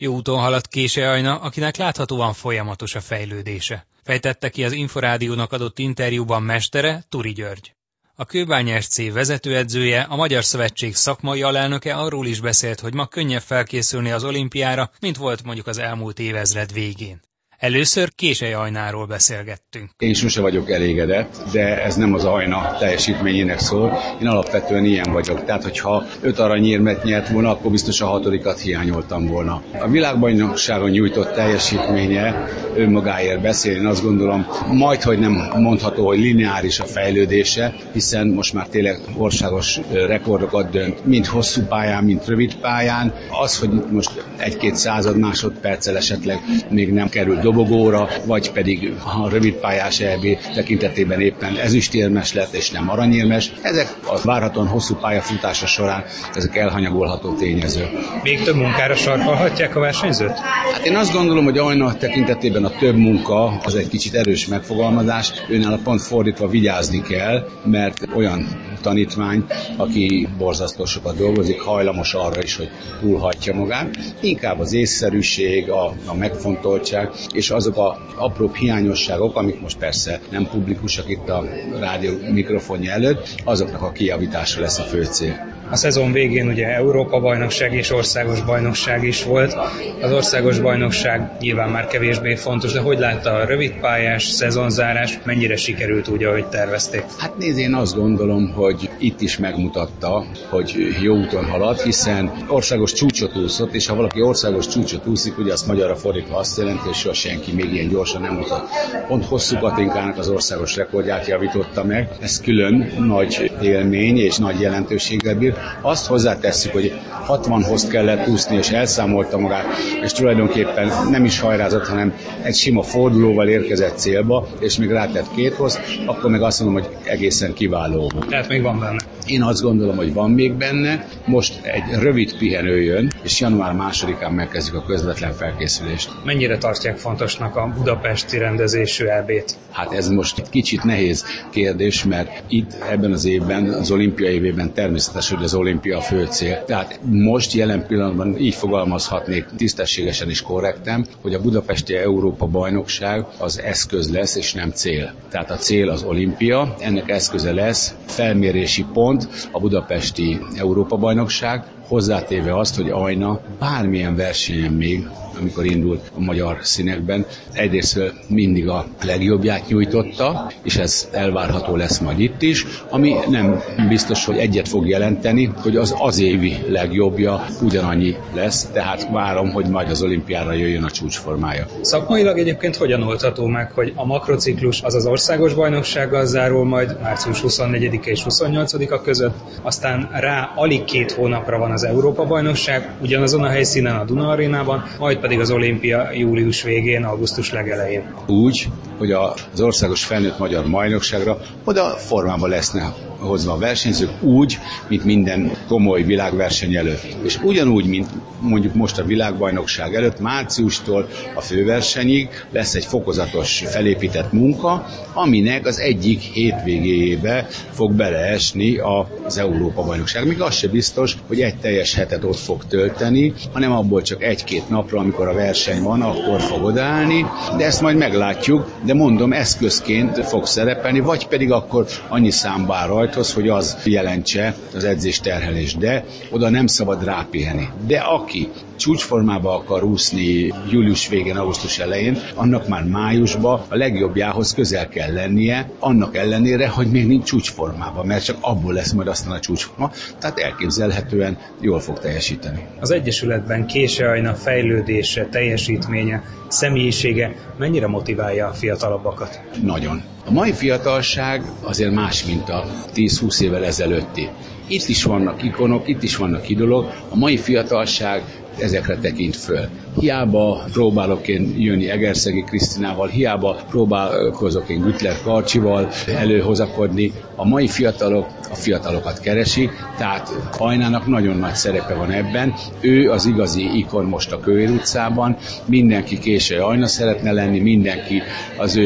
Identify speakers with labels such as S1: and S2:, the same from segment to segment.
S1: Jó úton halad Késely Ajna, akinek láthatóan folyamatos a fejlődése. Fejtette ki az Inforádiónak adott interjúban mestere, Turi György. A Kőbánya SC vezetőedzője, a Magyar Szövetség szakmai alelnöke arról is beszélt, hogy ma könnyebb felkészülni az olimpiára, mint volt mondjuk az elmúlt évezred végén. Először Késely Ajnáról beszélgettünk.
S2: Én sose vagyok elégedett, de ez nem az Ajna teljesítményének szól. Én alapvetően ilyen vagyok. Tehát, hogyha 5 aranyérmet nyert volna, akkor biztos a 6-at hiányoltam volna. A világbajnokságon nyújtott teljesítménye önmagáért beszél. Én azt gondolom, majdhogy nem mondható, hogy lineáris a fejlődése, hiszen most már tényleg országos rekordokat dönt, mind hosszú pályán, mind rövid pályán. Az, hogy most 1-2 század másodperccel esetleg még nem kerül dobogóra, vagy pedig a rövidpályás EB tekintetében éppen ezüstérmes lett, és nem aranyérmes. Ezek a várhatóan hosszú pályafutása során ezek elhanyagolható tényezők.
S3: Még több munkára sarkalhatják a versenyzőt?
S2: Hát én azt gondolom, hogy Ajna tekintetében a több munka az egy kicsit erős megfogalmazás. Őnála pont fordítva vigyázni kell, mert olyan tanítvány, aki borzasztó sokat dolgozik, hajlamos arra is, hogy túlhatja magát. Inkább az észszerűség, a megfontoltság, és azok az apróbb hiányosságok, amik most persze nem publikusak itt a rádió mikrofonja előtt, azoknak a kijavítása lesz a fő cél.
S3: A szezon végén ugye Európa-bajnokság és országos bajnokság is volt. Az országos bajnokság nyilván már kevésbé fontos, de hogy látta a rövidpályás szezonzárás, mennyire sikerült úgy, ahogy tervezték?
S2: Hát nézd, én azt gondolom, hogy itt is megmutatta, hogy jó úton halad, hiszen országos csúcsot úszott, és ha valaki országos csúcsot úszik, ugye azt magyarra fordítva azt jelenti, hogy soha senki még ilyen gyorsan nem mutat. Pont Hosszú Katinkának az országos rekordját javította meg, ez külön nagy élmény és nagy jelentőséggel bír. Azt hozzátesszük, hogy 60-hoz kellett úszni, és elszámolta magát, és tulajdonképpen nem is hajrázott, hanem egy sima fordulóval érkezett célba, és még rátett 2 hoz, akkor meg azt mondom, hogy egészen kiváló.
S3: Tehát még van benne.
S2: Én azt gondolom, hogy van még benne. Most egy rövid pihenő jön, és január 2-án megkezdjük a közvetlen felkészülést.
S3: Mennyire tartják fontosnak a budapesti rendezésű EB-t?
S2: Hát ez most egy kicsit nehéz kérdés, mert itt ebben az évben, az olimpia évében természetes, hogy az olimpia a fő cél. Tehát most jelen pillanatban így fogalmazhatnék tisztességesen és korrekten, hogy a budapesti Európa-bajnokság az eszköz lesz, és nem cél. Tehát a cél az olimpia, ennek eszköze lesz felmérési pont, a budapesti Európa-bajnokság, hozzátéve azt, hogy Ajna bármilyen versenyen még, amikor indult a magyar színekben, egyrészt mindig a legjobbját nyújtotta, és ez elvárható lesz majd itt is, ami nem biztos, hogy egyet fog jelenteni, hogy az évi legjobbja ugyanannyi lesz, tehát várom, hogy majd az olimpiára jöjjön a csúcsformája.
S3: Szakmailag egyébként hogyan oldható meg, hogy a makrociklus az országos bajnoksággal zárul majd március 24-e és 28-a között, aztán rá alig 2 hónapra van az Európa-bajnokság, ugyanazon a helyszínen a Duna Arénában, majd pedig az olimpia július végén, augusztus legelején.
S2: Úgy, hogy az országos felnőtt magyar bajnokságra oda formában lesznek hozva a versenyzők, úgy, mint minden komoly világverseny előtt. És ugyanúgy, mint mondjuk most a világbajnokság előtt, márciustól a főversenyig lesz egy fokozatos felépített munka, aminek az egyik hétvégéjébe fog beleesni az Európa-bajnokság. Még az se biztos, hogy egy teljes hetet ott fog tölteni, hanem abból csak 1-2 napra, amikor a verseny van, akkor fog odaállni, de ezt majd meglátjuk, de mondom, eszközként fog szerepelni, vagy pedig akkor annyi számba áll rajthoz, hogy az jelentse az edzés terhelést, de oda nem szabad rápihenni. De aki csúcsformába akar úszni július végén, augusztus elején, annak már májusban a legjobbjához közel kell lennie, annak ellenére, hogy még nincs csúcsformában, mert csak abból lesz majd aztán a csúcsforma, tehát elképzelhetően jól fog teljesíteni.
S3: Az Egyesületben Késely Ajna fejlődése, teljesítménye, személyisége mennyire motiválja a fiatalabbakat?
S2: Nagyon. A mai fiatalság azért más, mint a 10-20 évvel ezelőtti. Itt is vannak ikonok, itt is vannak idolok, a mai fiatalság ezekre tekint föl. Hiába próbálok én jönni Egerszegi Krisztinával, hiába próbálkozok én Güttler Karcsival előhozakodni. A mai fiatalok a fiatalokat keresik, tehát Ajnának nagyon nagy szerepe van ebben. Ő az igazi ikon most a Kőér utcában, mindenki Késely Ajna szeretne lenni, mindenki az ő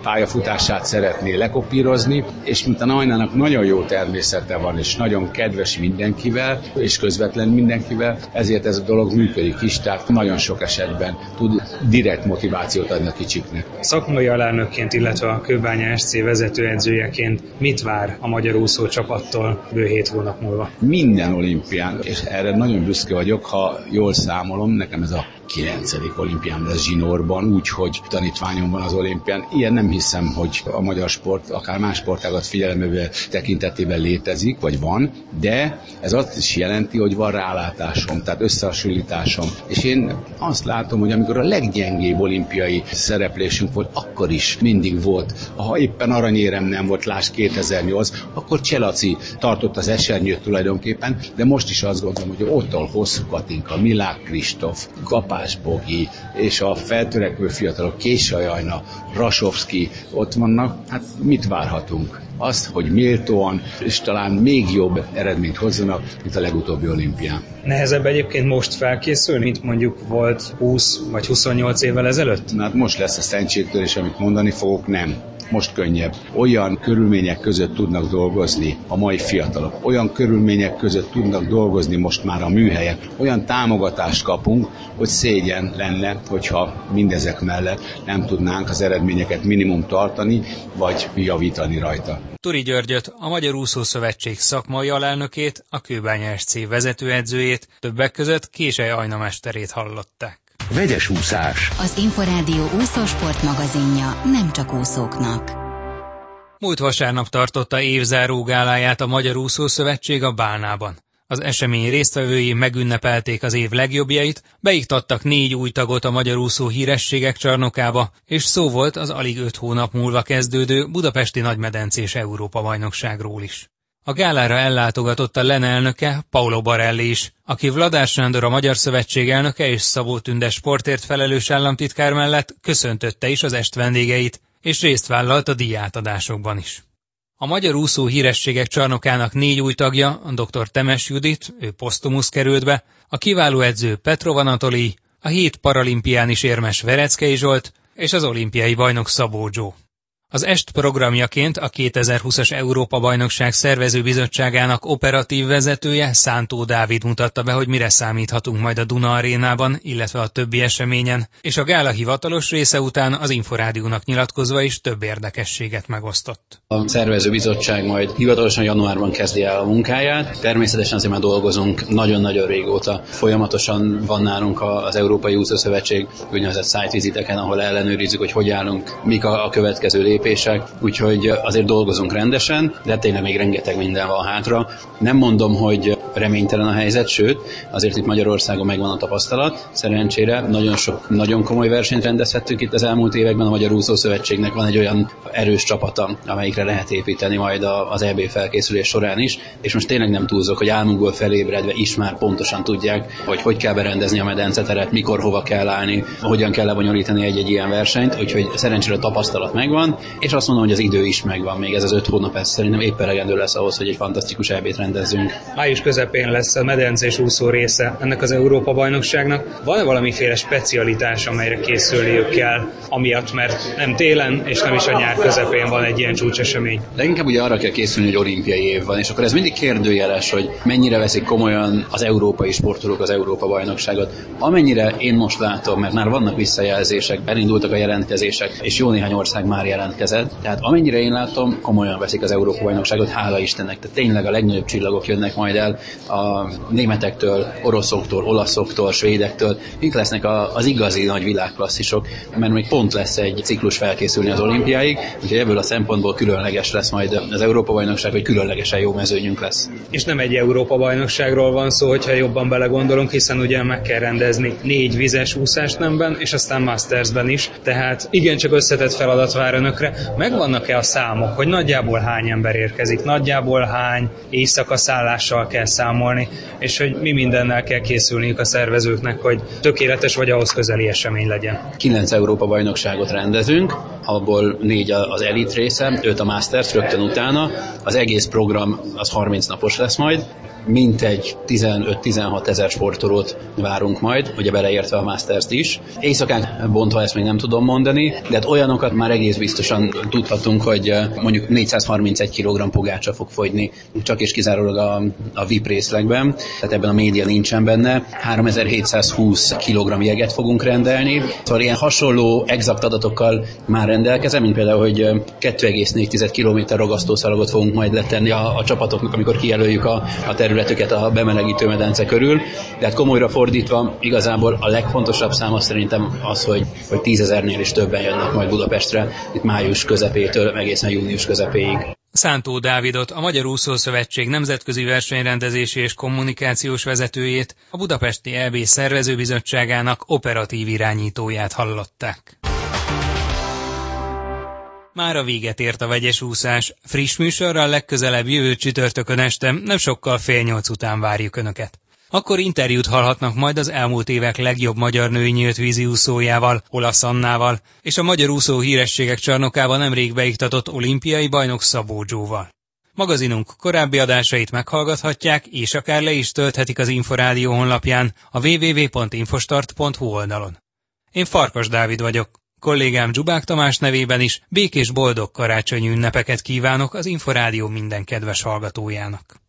S2: pályafutását szeretné lekopírozni, és mint a Najnának nagyon jó természete van, és nagyon kedves mindenkivel, és közvetlen mindenkivel, ezért ez a dolog működik is, tehát nagyon sok esetben tud direkt motivációt adni a kicsiknek.
S3: Szakmai alelnökként, illetve a Kőbánya SC vezetőedzőjeként mit vár a magyar úszó csapattól bő 7 hónap múlva?
S2: Minden olimpián, és erre nagyon büszke vagyok, ha jól számolom, nekem ez a 9. olimpián lesz zsinórban, úgyhogy tanítványom van az olimpián. Ilyen nem hiszem, hogy a magyar sport, akár más sportágat figyelembe tekintetében létezik, vagy van, de ez azt is jelenti, hogy van rálátásom, tehát összehasonlításom. És én azt látom, hogy amikor a leggyengébb olimpiai szereplésünk volt, akkor is mindig volt. Ha éppen aranyérem nem volt, lásd 2008, akkor Cselaci tartott az esernyőt tulajdonképpen, de most is azt gondolom, hogy ott a Hosszú Katinka, Milák Kristóf, Kapás Bogi és a feltörekvő fiatalok, Késai Ajna, Rasovszki ott vannak, hát mit várhatunk? Azt, hogy méltóan és talán még jobb eredményt hozzanak, mint a legutóbbi olimpián.
S3: Nehezebb egyébként most felkészülni, mint mondjuk volt 20 vagy 28 évvel ezelőtt?
S2: Hát most lesz a szentségtörés, amit mondani fogok, nem. Most könnyebb. Olyan körülmények között tudnak dolgozni a mai fiatalok. Olyan körülmények között tudnak dolgozni most már a műhelyek. Olyan támogatást kapunk, hogy szégyen lenne, hogyha mindezek mellett nem tudnánk az eredményeket minimum tartani, vagy javítani rajta.
S1: Turi Györgyöt, a Magyar Úszószövetség szakmai alelnökét, a Kőbánya SC vezetőedzőjét, többek között Késely Ajna mesterét hallották.
S4: Vegyes úszás.
S5: Az Inforádió úszósport magazinja nem csak úszóknak.
S1: Múlt vasárnap tartotta évzáró gáláját a Magyar Úszószövetség a Bálnában. Az esemény résztvevői megünnepelték az év legjobbjait, beiktattak 4 új tagot a magyar úszó hírességek csarnokába, és szó volt az alig 5 hónap múlva kezdődő budapesti nagymedencés Európa-bajnokságról is. A gálára ellátogatott a LEN elnöke, Paulo Barelli is, aki Vladár Sándor a Magyar Szövetség elnöke és Szabó Tünde sportért felelős államtitkár mellett köszöntötte is az est vendégeit, és részt vállalt a díjátadásokban is. A magyar úszó hírességek csarnokának 4 új tagja, a dr. Temes Judit, ő posztumusz került be, a kiváló edző Petrov Anatolij, a 7 paralimpián is érmes Vereckei Zsolt és az olimpiai bajnok Szabó Zsó. Az est programjaként a 2020-as Európa-bajnokság szervezőbizottságának operatív vezetője, Szántó Dávid mutatta be, hogy mire számíthatunk majd a Duna arénában, illetve a többi eseményen, és a gála hivatalos része után az Inforádiónak nyilatkozva is több érdekességet megosztott.
S6: A szervezőbizottság majd hivatalosan januárban kezdi el a munkáját. Természetesen azért már dolgozunk nagyon-nagyon régóta. Folyamatosan van nálunk az Európai Úszószövetség úgynevezett site viziteken, ahol ellenőrizzük, hogy állunk, mik a következő lépések, úgyhogy azért dolgozunk rendesen, de tényleg még rengeteg minden van hátra. Nem mondom, hogy reménytelen a helyzet, sőt, azért itt Magyarországon megvan a tapasztalat, szerencsére nagyon komoly versenyt rendezhettünk itt az elmúlt években, a Magyar Úszószövetségnek van egy olyan erős csapata, amelyikre lehet építeni majd az EB felkészülés során is, és most tényleg nem túlzok, hogy álmunkból felébredve is már pontosan tudják, hogy kell berendezni a medenceteret, mikor hova kell állni, hogyan kell lebonyolítani egy ilyen versenyt, úgyhogy szerencsére a tapasztalat megvan, és azt mondom, hogy az idő is megvan, még ez az 5 hónap, ez szerintem épp elegendő lesz ahhoz, hogy egy fantasztikus EB-t rendezzünk.
S3: Május közepén lesz a medencés úszó része ennek az Európa-bajnokságnak. Van-e valamiféle specialitás, amelyre készülniük kell, amiatt, mert nem télen és nem is a nyár közepén van egy ilyen csúcsesemény?
S6: Leginkább ugye arra kell készülni, hogy olimpiai év van, és akkor ez mindig kérdőjeles, hogy mennyire veszik komolyan az európai sportolók az Európa-bajnokságot. Amennyire én most látom, mert már vannak visszajelzések, elindultak a jelentkezések, és jó néhány ország már jelentkezett. Tehát amennyire én látom, komolyan veszik az Európa-bajnokságot, hála Istennek. Tehát tényleg a legnagyobb csillagok jönnek majd el a németektől, oroszoktól, olaszoktól, svédektől. Mik lesznek az igazi nagy világklasszisok, mert még pont lesz egy ciklus felkészülni az olimpiáig, úgyhogy ebből a szempontból különleges lesz majd az Európa-bajnokság, hogy különlegesen jó mezőnyünk lesz.
S3: És nem egy Európa-bajnokságról van szó, hogyha jobban belegondolunk, hiszen ugye meg kell rendezni 4 vizes úszásnemben, és aztán Mastersben is, tehát igencsak összetett feladat vár önökre. Megvannak-e a számok, hogy nagyjából hány ember érkezik, nagyjából hány éjszakaszállással kell számolni, és hogy mi mindennel kell készülniük a szervezőknek, hogy tökéletes vagy ahhoz közeli esemény legyen?
S6: 9 Európa-bajnokságot rendezünk, abból 4 az elit része, 5 a Masters rögtön utána. Az egész program az 30 napos lesz majd, mintegy 15-16 ezer sportolót várunk majd, ugye beleértve a Masters-t is. Éjszakán bontva ezt még nem tudom mondani, de hát olyanokat már egész biztosan tudhatunk, hogy mondjuk 431 kg pogácsa fog fogyni, csak és kizárólag a VIP részlegben, tehát ebben a média nincsen benne. 3720 kg jeget fogunk rendelni. Szóval ilyen hasonló exakt adatokkal már rendelkezem, mint például, hogy 2,4 km ragasztószalagot fogunk majd letenni a csapatoknak, amikor kijelöljük a területüket a bemelegítő medence körül. De hát komolyra fordítva, igazából a legfontosabb szám szerintem az, hogy 10 000-nél is többen jönnek majd Budapestre, itt május közepétől egészen június közepéig.
S1: Szántó Dávidot, a Magyar Úszószövetség nemzetközi versenyrendezési és kommunikációs vezetőjét, a Budapesti EB szervezőbizottságának operatív irányítóját hallották. Mára véget ért a vegyes úszás. Friss műsorral legközelebb jövő csütörtökön este, nem sokkal 7:30 után várjuk Önöket. Akkor interjút hallhatnak majd az elmúlt évek legjobb magyar női nyílt vízi úszójával, Olasz Annával, és a magyar úszó hírességek csarnokában nemrég beiktatott olimpiai bajnok Szabó Zsóval. Magazinunk korábbi adásait meghallgathatják, és akár le is tölthetik az Inforádió honlapján, a www.infostart.hu oldalon. Én Farkas Dávid vagyok. Kollégám Zsubák Tamás nevében is békés boldog karácsonyi ünnepeket kívánok az Inforádió minden kedves hallgatójának.